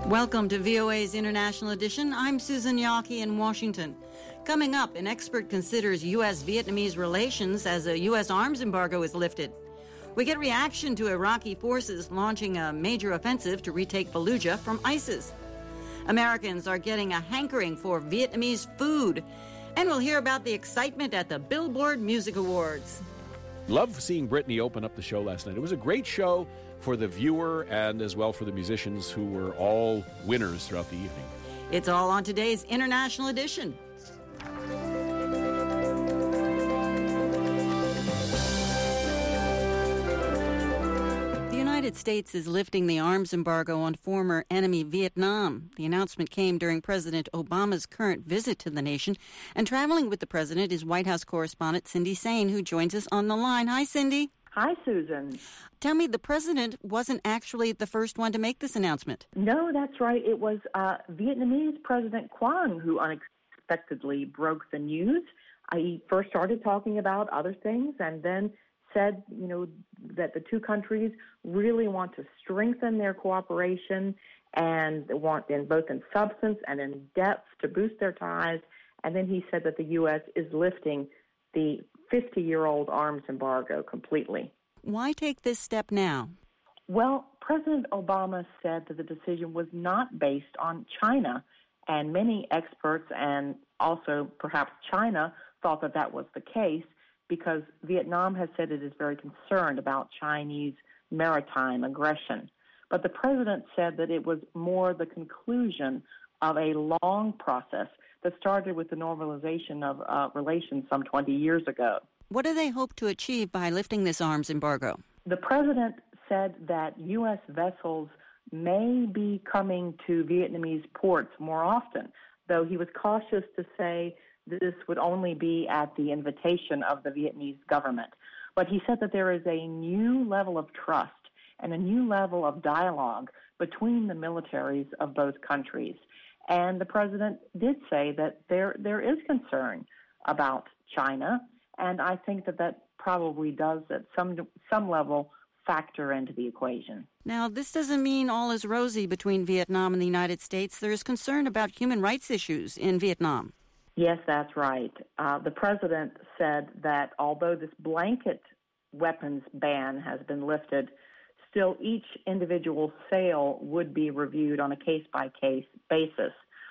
Welcome to VOA's International Edition. I'm Susan Yaki in Washington. Coming up, an expert considers U.S.-Vietnamese relations as a U.S. arms embargo is lifted. We get reaction to Iraqi forces launching a major offensive to retake Fallujah from ISIS. Americans are getting a hankering for Vietnamese food. And we'll hear about the excitement at the Billboard Music Awards. Love seeing Britney open up the show last night. It was a great show for the viewer and as well for the musicians who were all winners throughout the evening. It's all on today's International Edition. The United States is lifting the arms embargo on former enemy Vietnam. The announcement came during President Obama's current visit to the nation. And traveling with the president is White House correspondent Cindy Saine, who joins us on the line. Hi, Cindy. Hi, Susan. Tell me, the president wasn't actually the first one to make this announcement. No, that's right. It was Vietnamese President Quang who unexpectedly broke the news. He first started talking about other things and then said, that the two countries really want to strengthen their cooperation and want both in substance and in depth to boost their ties. And then he said that the U.S. is lifting the 50-year-old arms embargo completely. Why take this step now? Well, President Obama said that the decision was not based on China, and many experts and also perhaps China thought that that was the case because Vietnam has said it is very concerned about Chinese maritime aggression. But the president said that it was more the conclusion of a long process that started with the normalization of relations some 20 years ago. What do they hope to achieve by lifting this arms embargo? The president said that U.S. vessels may be coming to Vietnamese ports more often, though he was cautious to say this would only be at the invitation of the Vietnamese government. But he said that there is a new level of trust and a new level of dialogue between the militaries of both countries. And the president did say that there is concern about China, and I think that probably does at some level factor into the equation. Now, this doesn't mean all is rosy between Vietnam and the United States. There is concern about human rights issues in Vietnam. Yes, that's right. The president said that although this blanket weapons ban has been lifted, still each individual sale would be reviewed on a case-by-case basis.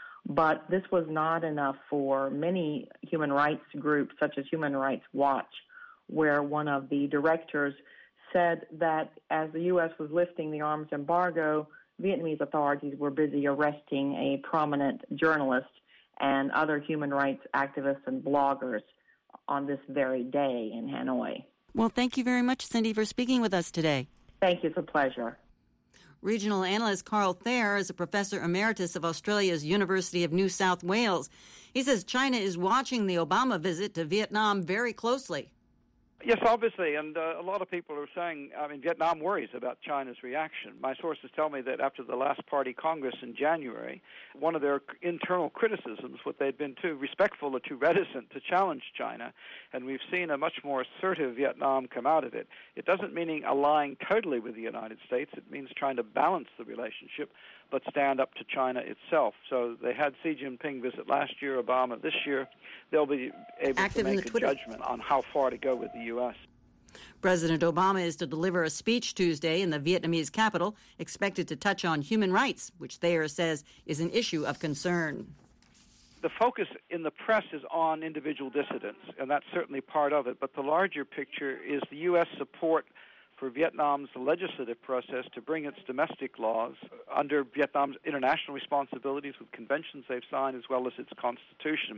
But this was not enough for many human rights groups, such as Human Rights Watch, where one of the directors said that as the U.S. was lifting the arms embargo, Vietnamese authorities were busy arresting a prominent journalist and other human rights activists and bloggers on this very day in Hanoi. Well, thank you very much, Cindy, for speaking with us today. Thank you. It's a pleasure. Regional analyst Carl Thayer is a professor emeritus of Australia's University of New South Wales. He says China is watching the Obama visit to Vietnam very closely. Yes, obviously, and a lot of people are saying, Vietnam worries about China's reaction. My sources tell me that after the last Party Congress in January, one of their internal criticisms was they'd been too respectful or too reticent to challenge China, and we've seen a much more assertive Vietnam come out of it. It doesn't mean allying totally with the United States. It means trying to balance the relationship, but stand up to China itself. So they had Xi Jinping visit last year, Obama this year. They'll be able to make a judgment on how far to go with the U.S. President Obama is to deliver a speech Tuesday in the Vietnamese capital, expected to touch on human rights, which Thayer says is an issue of concern. The focus in the press is on individual dissidents, and that's certainly part of it. But the larger picture is the U.S. support for Vietnam's legislative process to bring its domestic laws under Vietnam's international responsibilities with conventions they've signed as well as its constitution.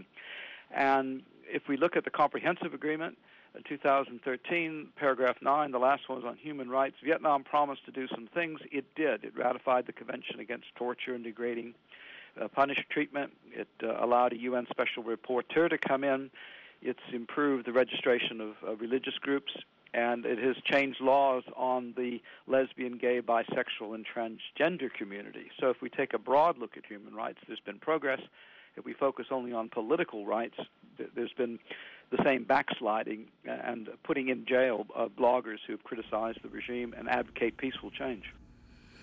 And if we look at the comprehensive agreement in 2013, paragraph 9, the last one was on human rights, Vietnam promised to do some things. It did. It ratified the Convention Against Torture and Degrading Punished Treatment. It allowed a UN special rapporteur to come in. It's improved the registration of religious groups, and it has changed laws on the lesbian, gay, bisexual, and transgender community. So if we take a broad look at human rights, there's been progress. If we focus only on political rights, there's been the same backsliding and putting in jail bloggers who have criticized the regime and advocate peaceful change.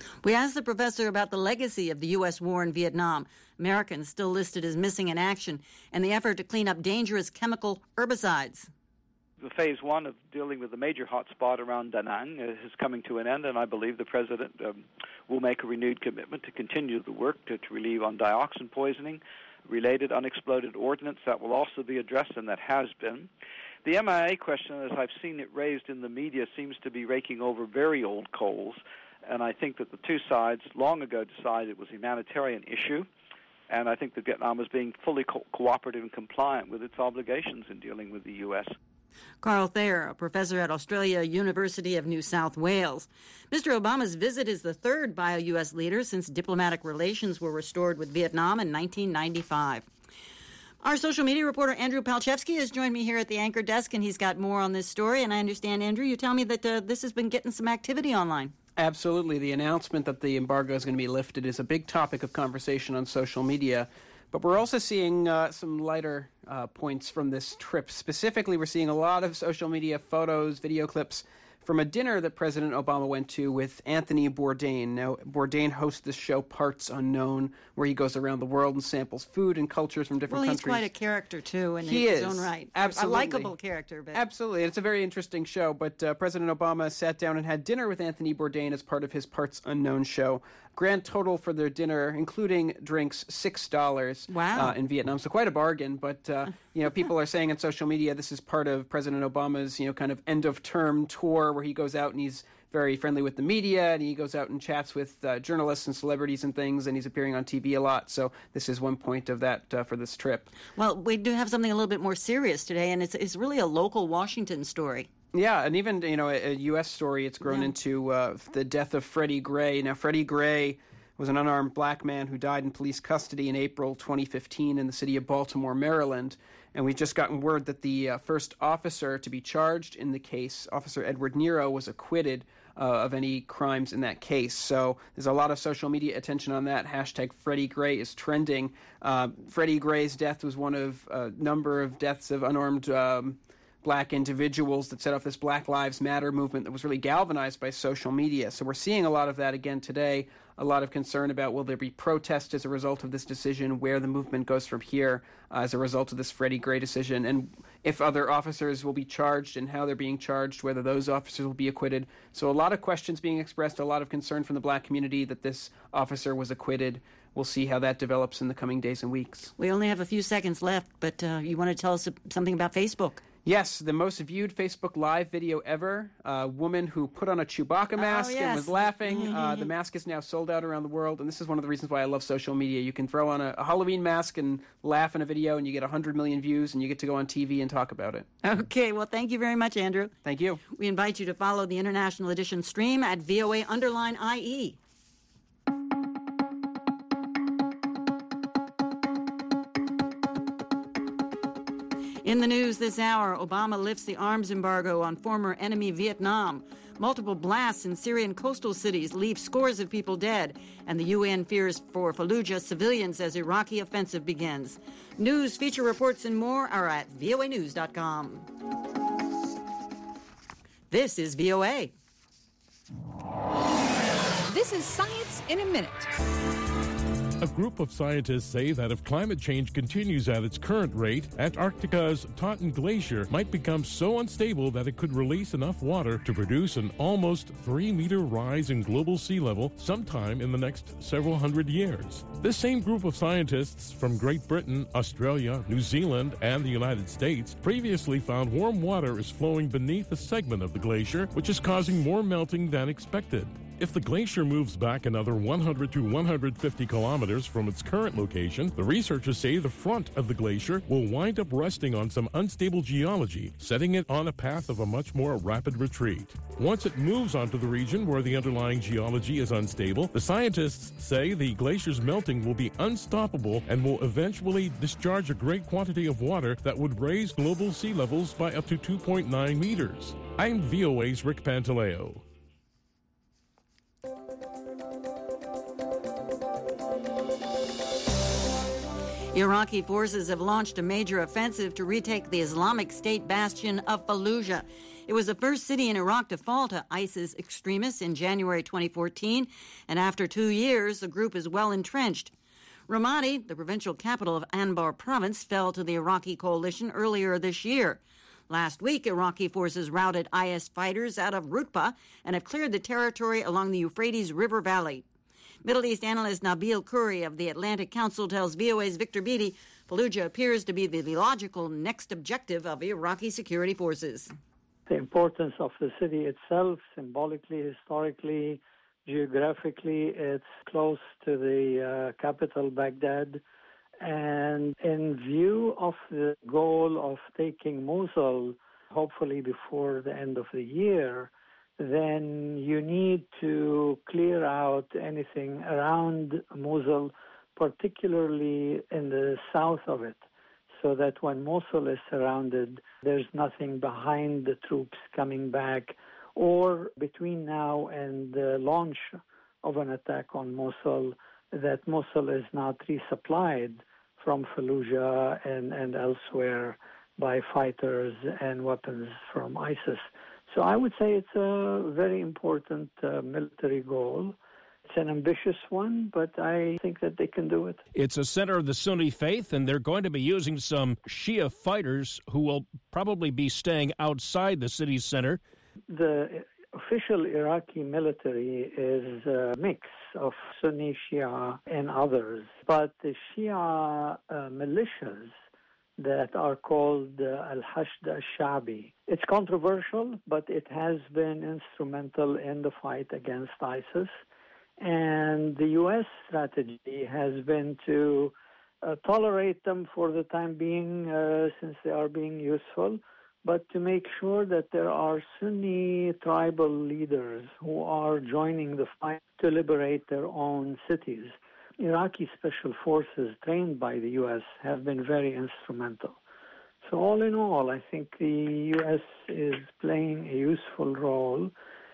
We asked the professor about the legacy of the U.S. war in Vietnam, Americans still listed as missing in action, and the effort to clean up dangerous chemical herbicides. The phase one of dealing with the major hotspot around Da Nang is coming to an end, and I believe the President will make a renewed commitment to continue the work to relieve on dioxin poisoning, related unexploded ordnance. That will also be addressed, and that has been. The MIA question, as I've seen it raised in the media, seems to be raking over very old coals, and I think that the two sides long ago decided it was a humanitarian issue, and I think that Vietnam is being fully cooperative and compliant with its obligations in dealing with the U.S. Carl Thayer, a professor at Australia University of New South Wales. Mr. Obama's visit is the third by a U.S. leader since diplomatic relations were restored with Vietnam in 1995. Our social media reporter, Andrew Palchevsky, has joined me here at the anchor desk, and he's got more on this story. And I understand, Andrew, you tell me that this has been getting some activity online. Absolutely. The announcement that the embargo is going to be lifted is a big topic of conversation on social media. But we're also seeing some lighter points from this trip. Specifically, we're seeing a lot of social media photos, video clips from a dinner that President Obama went to with Anthony Bourdain. Now, Bourdain hosts this show Parts Unknown, where he goes around the world and samples food and cultures from different countries. Well, he's quite a character, too, in his own right. Absolutely. A likable character. But... Absolutely. It's a very interesting show. But President Obama sat down and had dinner with Anthony Bourdain as part of his Parts Unknown show. Grand total for their dinner, including drinks, $6 in Vietnam. So quite a bargain. But, people are saying on social media this is part of President Obama's, kind of end-of-term tour where he goes out and he's very friendly with the media, and he goes out and chats with journalists and celebrities and things, and he's appearing on TV a lot. So this is one point of that for this trip. Well, we do have something a little bit more serious today, and it's really a local Washington story. Yeah, and even, a U.S. story, it's grown into the death of Freddie Gray. Now, Freddie Gray was an unarmed black man who died in police custody in April 2015 in the city of Baltimore, Maryland. And we've just gotten word that the first officer to be charged in the case, Officer Edward Nero, was acquitted of any crimes in that case. So there's a lot of social media attention on that. Hashtag Freddie Gray is trending. Freddie Gray's death was one of a number of deaths of unarmed black individuals that set off this Black Lives Matter movement that was really galvanized by social media. So we're seeing a lot of that again today, a lot of concern about will there be protests as a result of this decision, where the movement goes from here as a result of this Freddie Gray decision, and if other officers will be charged and how they're being charged, whether those officers will be acquitted. So a lot of questions being expressed, a lot of concern from the black community that this officer was acquitted. We'll see how that develops in the coming days and weeks. We only have a few seconds left, but you want to tell us something about Facebook? Yes, the most viewed Facebook Live video ever. A woman who put on a Chewbacca mask and was laughing. The mask is now sold out around the world, and this is one of the reasons why I love social media. You can throw on a Halloween mask and laugh in a video, and you get 100 million views, and you get to go on TV and talk about it. Okay, well, thank you very much, Andrew. Thank you. We invite you to follow the International Edition stream at VOA_IE. In the news this hour, Obama lifts the arms embargo on former enemy Vietnam. Multiple blasts in Syrian coastal cities leave scores of people dead, and the UN fears for Fallujah civilians as Iraqi offensive begins. News, feature reports, and more are at voanews.com. This is VOA. This is Science in a Minute. A group of scientists say that if climate change continues at its current rate, Antarctica's Totten Glacier might become so unstable that it could release enough water to produce an almost 3-meter rise in global sea level sometime in the next several hundred years. This same group of scientists from Great Britain, Australia, New Zealand, and the United States previously found warm water is flowing beneath a segment of the glacier, which is causing more melting than expected. If the glacier moves back another 100 to 150 kilometers from its current location, the researchers say the front of the glacier will wind up resting on some unstable geology, setting it on a path of a much more rapid retreat. Once it moves onto the region where the underlying geology is unstable, the scientists say the glacier's melting will be unstoppable and will eventually discharge a great quantity of water that would raise global sea levels by up to 2.9 meters. I'm VOA's Rick Pantaleo. Iraqi forces have launched a major offensive to retake the Islamic State bastion of Fallujah. It was the first city in Iraq to fall to ISIS extremists in January 2014, and after 2 years, the group is well entrenched. Ramadi, the provincial capital of Anbar province, fell to the Iraqi coalition earlier this year. Last week, Iraqi forces routed IS fighters out of Rutba and have cleared the territory along the Euphrates River Valley. Middle East analyst Nabil Khoury of the Atlantic Council tells VOA's Victor Beattie Fallujah appears to be the logical next objective of Iraqi security forces. The importance of the city itself, symbolically, historically, geographically, it's close to the capital, Baghdad. And in view of the goal of taking Mosul, hopefully before the end of the year, then you need to clear out anything around Mosul, particularly in the south of it, so that when Mosul is surrounded, there's nothing behind the troops coming back, or between now and the launch of an attack on Mosul, that Mosul is not resupplied from Fallujah and elsewhere by fighters and weapons from ISIS. So I would say it's a very important military goal. It's an ambitious one, but I think that they can do it. It's a center of the Sunni faith, and they're going to be using some Shia fighters who will probably be staying outside the city's center. The official Iraqi military is a mix of Sunni, Shia, and others. But the Shia militias that are called Al-Hashd al-Sha'bi, it's controversial, but it has been instrumental in the fight against ISIS. And the U.S. strategy has been to tolerate them for the time being, since they are being useful, but to make sure that there are Sunni tribal leaders who are joining the fight to liberate their own cities. Iraqi special forces trained by the U.S. have been very instrumental. So all in all, I think the U.S. is playing a useful role,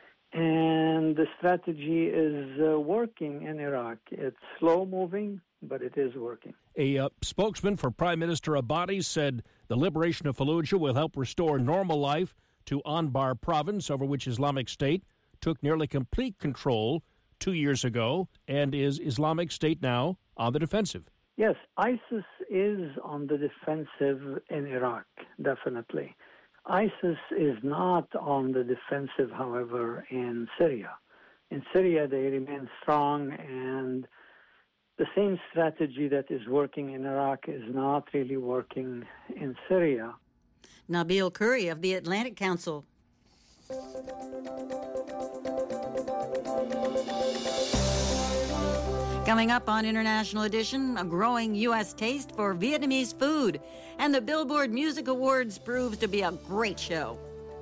and the strategy is working in Iraq. It's slow-moving, but it is working. A spokesman for Prime Minister Abadi said the liberation of Fallujah will help restore normal life to Anbar province, over which Islamic State took nearly complete control 2 years ago. And is Islamic State now on the defensive? Yes, ISIS is on the defensive in Iraq, definitely. ISIS is not on the defensive, however, in Syria. In Syria, they remain strong, and the same strategy that is working in Iraq is not really working in Syria. Nabil Khoury of the Atlantic Council. Coming up on International Edition, a growing U.S. taste for Vietnamese food, and the Billboard Music Awards proves to be a great show.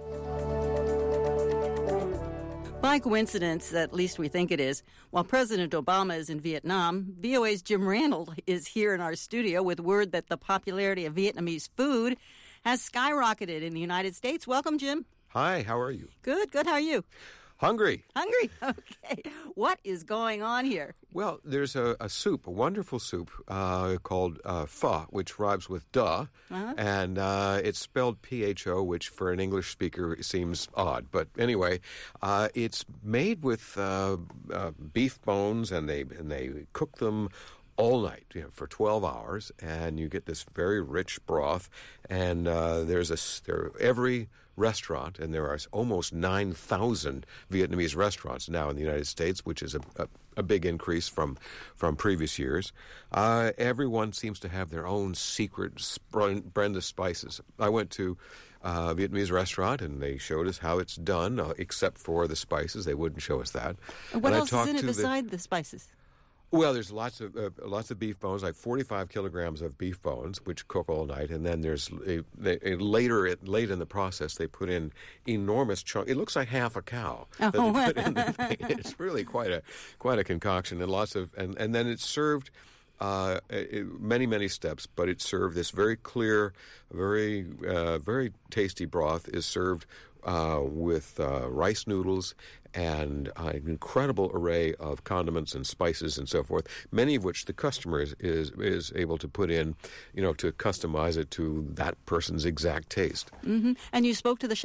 By coincidence, at least we think it is, while President Obama is in Vietnam, VOA's Jim Randall is here in our studio with word that the popularity of Vietnamese food has skyrocketed in the United States. Welcome, Jim. Hi, how are you? Good. How are you? Hungry. Okay. What is going on here? Well, there's a soup, a wonderful soup called pho, which rhymes with duh, and it's spelled P-H-O, which for an English speaker seems odd. But anyway, it's made with beef bones, and they cook them all night, for 12 hours, and you get this very rich broth. And every restaurant, and there are almost 9,000 Vietnamese restaurants now in the United States, which is a big increase from previous years. Everyone seems to have their own secret blend of spices. I went to a Vietnamese restaurant, and they showed us how it's done, except for the spices. They wouldn't show us that. What else is in it beside the spices? Well, there's lots of beef bones, like 45 kilograms of beef bones, which cook all night, and then there's late in the process they put in enormous chunks. It looks like half a cow. That they put in the thing. It's really quite a concoction, and then it's served. Many steps, but it's served. This very clear, very tasty broth is served with rice noodles and an incredible array of condiments and spices and so forth, many of which the customer is able to put in, to customize it to that person's exact taste. Mm-hmm. And you spoke to the chef.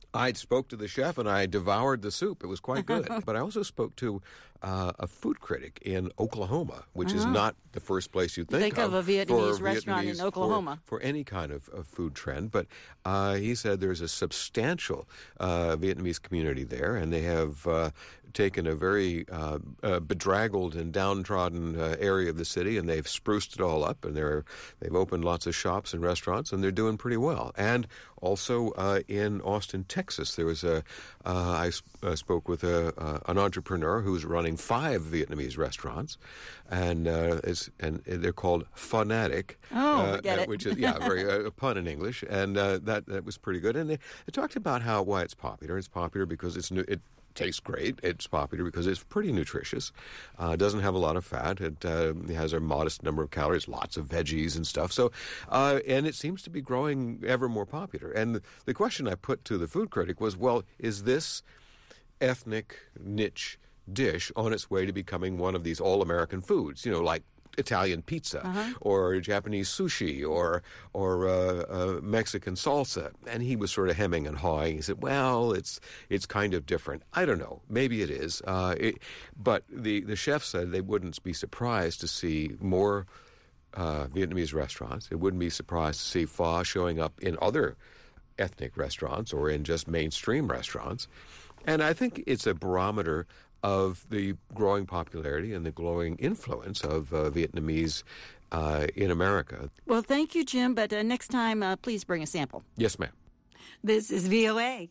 I spoke to the chef and I devoured the soup. It was quite good. But I also spoke to a food critic in Oklahoma, which is not the first place you'd think of a Vietnamese restaurant in Oklahoma. For any kind of food trend. But he said there's a substantial Vietnamese community there, and they have taken a very bedraggled and downtrodden area of the city, and they've spruced it all up, and they've opened lots of shops and restaurants, and they're doing pretty well. And also in Austin, Texas, there was I spoke with an entrepreneur who's running 5 Vietnamese restaurants, and they're called Phonatic. Get it. Which is a pun in English, and that was pretty good. And they talked about why it's popular. It's popular because it tastes great. It's popular because it's pretty nutritious. It doesn't have a lot of fat. It has a modest number of calories, lots of veggies and stuff. So, and it seems to be growing ever more popular. And the question I put to the food critic was, well, is this ethnic niche dish on its way to becoming one of these all-American foods, like Italian pizza or Japanese sushi or Mexican salsa? And he was sort of hemming and hawing. He said, well, it's kind of different. I don't know. Maybe it is. But the chef said they wouldn't be surprised to see more Vietnamese restaurants. They wouldn't be surprised to see pho showing up in other ethnic restaurants or in just mainstream restaurants. And I think it's a barometer of the growing popularity and the growing influence of Vietnamese in America. Well, thank you, Jim, but next time, please bring a sample. Yes, ma'am. This is VOA.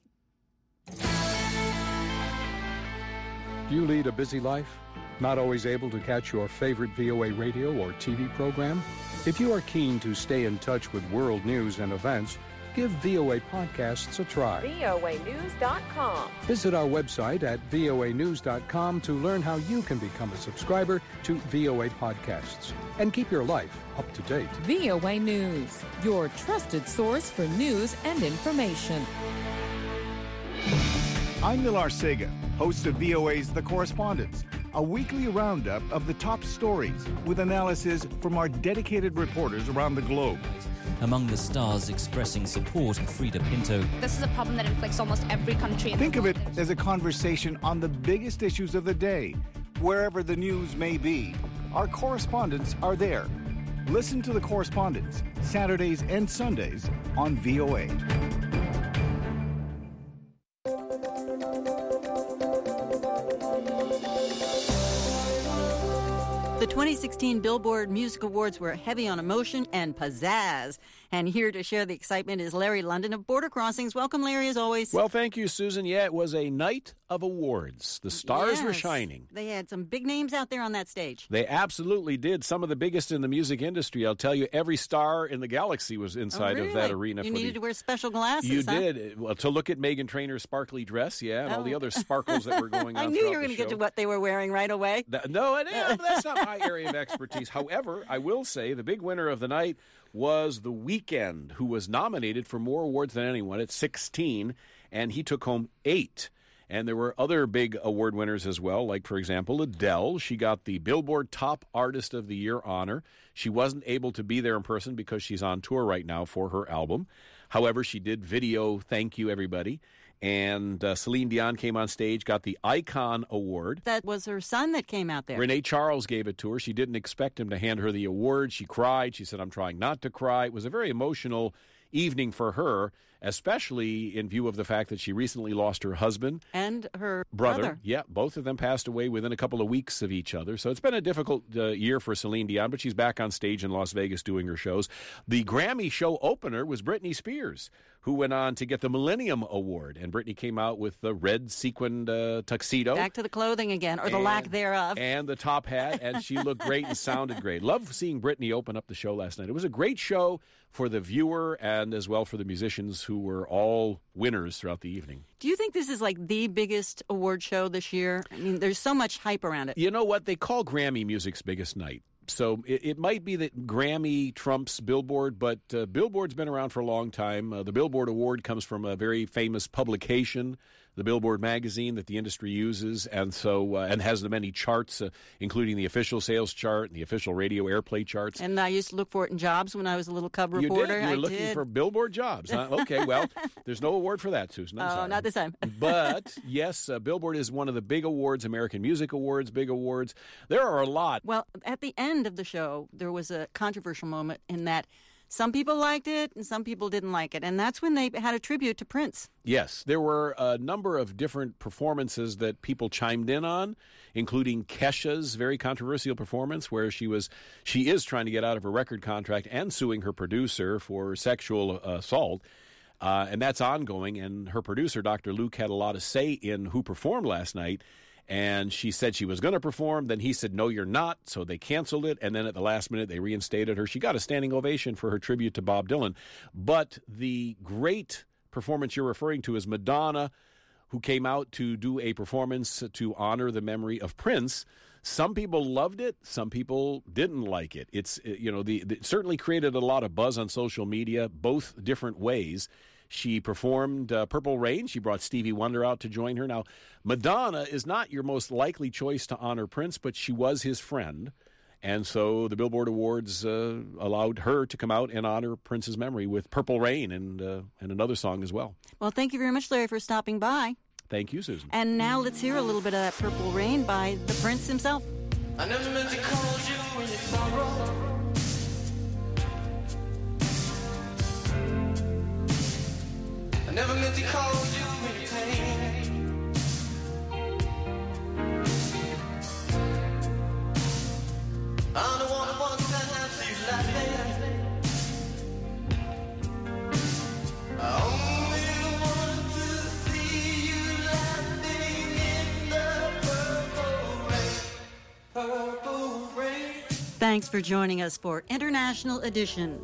Do you lead a busy life? Not always able to catch your favorite VOA radio or TV program? If you are keen to stay in touch with world news and events, give VOA Podcasts a try. voanews.com. Visit our website at voanews.com to learn how you can become a subscriber to VOA Podcasts and keep your life up to date. VOA News, your trusted source for news and information. I'm Nilar Sega, host of VOA's The Correspondents, a weekly roundup of the top stories with analysis from our dedicated reporters around the globe. Among the stars expressing support, Frida Pinto. This is a problem that inflicts almost every country in Think the of world. it as a conversation on the biggest issues of the day. Wherever the news may be, our correspondents are there. Listen to The Correspondents, Saturdays and Sundays on VOA. The 2016 Billboard Music Awards were heavy on emotion and pizzazz. And here to share the excitement is Larry London of Border Crossings. Welcome, Larry, as always. Well, thank you, Susan. Yeah, it was a night of awards. The stars were shining. They had some big names out there on that stage. They absolutely did. Some of the biggest in the music industry. I'll tell you, every star in the galaxy was inside of that arena. You needed to wear special glasses, You did. Well, to look at Meghan Trainor's sparkly dress, and all the other sparkles that were going on. I knew you were going to get to what they were wearing right away. No, that's not my area of expertise. However, I will say the big winner of the night was The Weeknd, who was nominated for more awards than anyone at 16, and he took home 8. And there were other big award winners as well, like, for example, Adele. She got the Billboard Top Artist of the Year honor. She wasn't able to be there in person because she's on tour right now for her album. However, she did video thank you, everybody. And Celine Dion came on stage, got the Icon Award. That was her son that came out there. Renee Charles gave it to her. She didn't expect him to hand her the award. She cried. She said, I'm trying not to cry. It was a very emotional evening for her, especially in view of the fact that she recently lost her husband. And her brother. Yeah, both of them passed away within a couple of weeks of each other. So it's been a difficult year for Celine Dion, but she's back on stage in Las Vegas doing her shows. The Grammy show opener was Britney Spears, who went on to get the Millennium Award. And Britney came out with the red sequined tuxedo. Back to the clothing again, or the lack thereof. And the top hat, and she looked great and sounded great. Love seeing Britney open up the show last night. It was a great show for the viewer and as well for the musicians who were all winners throughout the evening. Do you think this is like the biggest award show this year? I mean, there's so much hype around it. You know what? They call Grammy music's biggest night. So it might be that Grammy trumps Billboard, but Billboard's been around for a long time. The Billboard Award comes from a very famous publication the Billboard magazine that the industry uses, and so and has the many charts, including the official sales chart and the official radio airplay charts. And I used to look for it in jobs when I was a little cub reporter. You did? You were looking for Billboard jobs, huh? Okay, well, there's no award for that, Susan. I'm sorry. Not this time. But, yes, Billboard is one of the big awards, American Music Awards, big awards. There are a lot. Well, at the end of the show, there was a controversial moment in that some people liked it and some people didn't like it. And that's when they had a tribute to Prince. Yes, there were a number of different performances that people chimed in on, including Kesha's very controversial performance where she is trying to get out of her record contract and suing her producer for sexual assault. And that's ongoing. And her producer, Dr. Luke, had a lot to say in who performed last night. And she said she was going to perform. Then he said, no, you're not. So they canceled it. And then at the last minute, they reinstated her. She got a standing ovation for her tribute to Bob Dylan. But the great performance you're referring to is Madonna, who came out to do a performance to honor the memory of Prince. Some people loved it. Some people didn't like it. It certainly created a lot of buzz on social media, both different ways. She performed Purple Rain. She brought Stevie Wonder out to join her. Now, Madonna is not your most likely choice to honor Prince, but she was his friend. And so the Billboard Awards allowed her to come out and honor Prince's memory with Purple Rain and another song as well. Well, thank you very much, Larry, for stopping by. Thank you, Susan. And now let's hear a little bit of that Purple Rain by the Prince himself. I never meant to call you when you sorrow. I never meant to call you when you pain. I'm the one who wants to have you laughing. I only want to see you laughing in the purple rain. Thanks for joining us for International Edition.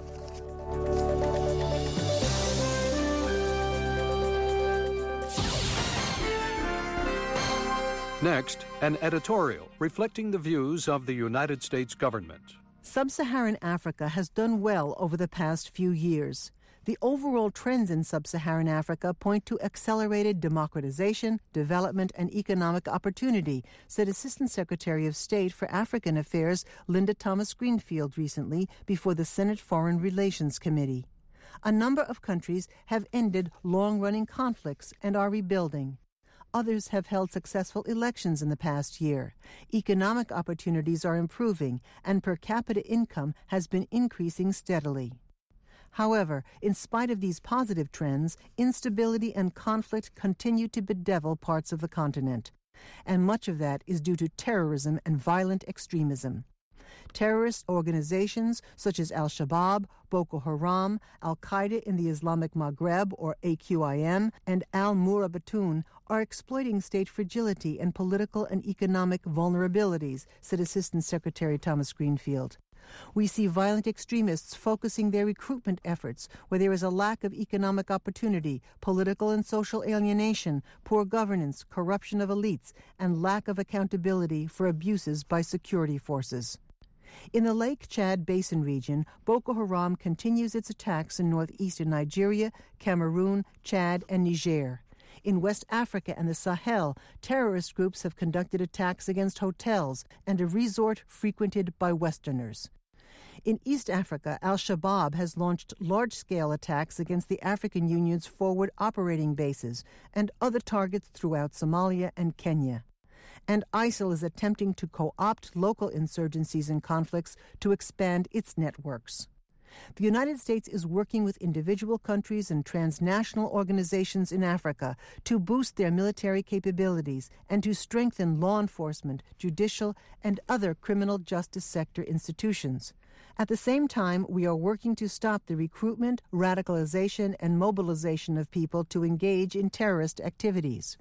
Next, an editorial reflecting the views of the United States government. Sub-Saharan Africa has done well over the past few years. The overall trends in Sub-Saharan Africa point to accelerated democratization, development, and economic opportunity, said Assistant Secretary of State for African Affairs Linda Thomas-Greenfield recently before the Senate Foreign Relations Committee. A number of countries have ended long-running conflicts and are rebuilding. Others have held successful elections in the past year. Economic opportunities are improving, and per capita income has been increasing steadily. However, in spite of these positive trends, instability and conflict continue to bedevil parts of the continent. And much of that is due to terrorism and violent extremism. Terrorist organizations such as Al-Shabaab, Boko Haram, Al-Qaeda in the Islamic Maghreb, or AQIM, and Al-Murabitun are exploiting state fragility and political and economic vulnerabilities, said Assistant Secretary Thomas Greenfield. We see violent extremists focusing their recruitment efforts where there is a lack of economic opportunity, political and social alienation, poor governance, corruption of elites, and lack of accountability for abuses by security forces. In the Lake Chad Basin region, Boko Haram continues its attacks in northeastern Nigeria, Cameroon, Chad, and Niger. In West Africa and the Sahel, terrorist groups have conducted attacks against hotels and a resort frequented by Westerners. In East Africa, Al-Shabaab has launched large-scale attacks against the African Union's forward operating bases and other targets throughout Somalia and Kenya. And ISIL is attempting to co-opt local insurgencies and conflicts to expand its networks. The United States is working with individual countries and transnational organizations in Africa to boost their military capabilities and to strengthen law enforcement, judicial, and other criminal justice sector institutions. At the same time, we are working to stop the recruitment, radicalization, and mobilization of people to engage in terrorist activities.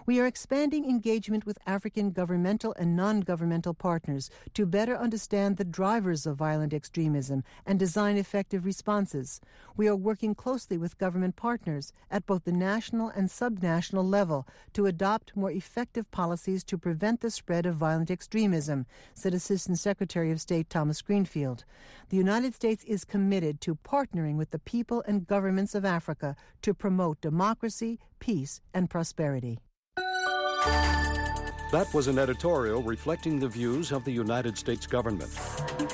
We are expanding engagement with African governmental and non-governmental partners to better understand the drivers of violent extremism and design effective responses. We are working closely with government partners at both the national and subnational level to adopt more effective policies to prevent the spread of violent extremism, said Assistant Secretary of State Thomas Greenfield. The United States is committed to partnering with the people and governments of Africa to promote democracy, peace, and prosperity. That was an editorial reflecting the views of the United States government.